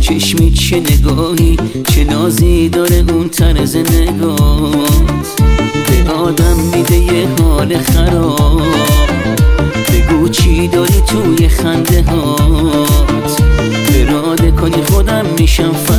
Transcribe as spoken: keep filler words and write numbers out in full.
چشمی چه نگاهی، چه نازی داره اون طرز نگاهت، به آدم میده یه حال خراب. بگو چی داری توی خنده هات، اراده کنی خودم میشم